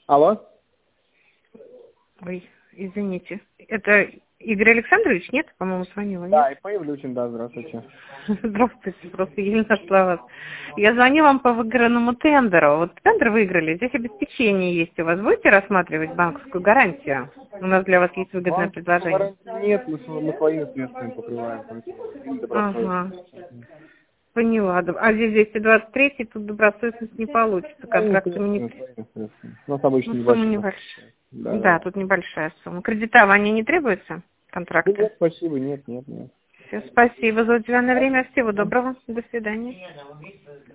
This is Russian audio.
Алло? Ой, извините. Это Игорь Александрович, нет? По-моему, звонила, нет? Да, и Павлючин, да, здравствуйте. Здравствуйте, просто я не нашла вас. Я звоню вам по выигранному тендеру. Вот тендер выиграли, здесь обеспечение есть у вас. Будете рассматривать банковскую гарантию? У нас для вас есть выгодное Банковской предложение. гарантии нет, мы своими средствами покрываем, поэтому или Ага, добросовестно. поняла. А здесь 223, тут добросовестность не получится. Своими Контрактами не... средствами, своими средствами. У нас обычно Ну, сумма небольшие. небольшая. Да, да, Да, да. тут небольшая сумма. Кредитование не требуется? Контракта? Нет, спасибо, нет. Все, спасибо за уделенное время. Всего доброго. До свидания.